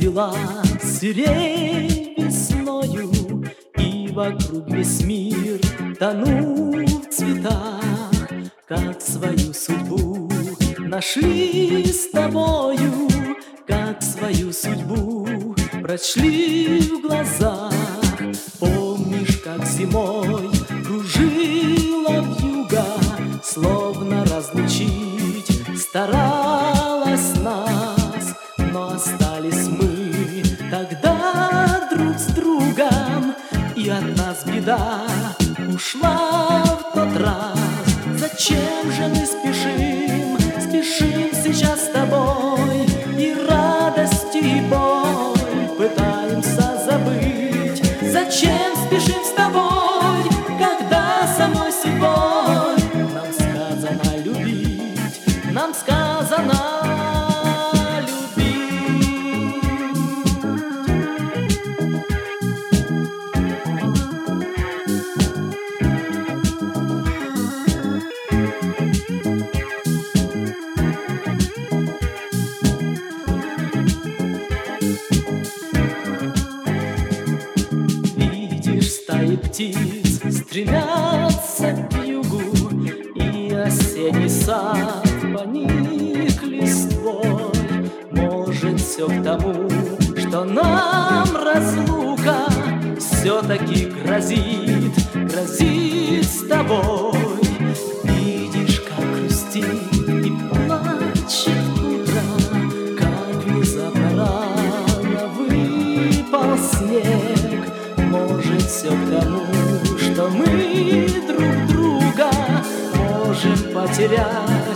расцвела сирень весною, и вокруг весь мир тонул в цветах, как свою судьбу нашли с тобою, как свою судьбу прочли в глазах. Помнишь, как зимой кружила вьюга, словно разлучить старалась нас, но остались мы тогда друг с другом, и от нас беда ушла в тот раз. Зачем же мы спешим, спешим сейчас с тобой, и радость, и боль пытаемся забыть? Зачем спешим с тобой, когда самой судьбой нам сказано любить, нам сказано стаи птиц стремятся к югу, и осенний сад поник листвой. Может, все к тому, что нам разлука все-таки грозит, грозит с тобой. Видишь, как грустит и плачет утро, как внезапно рано выпал снег. Может, все к тому, что мы друг друга можем потерять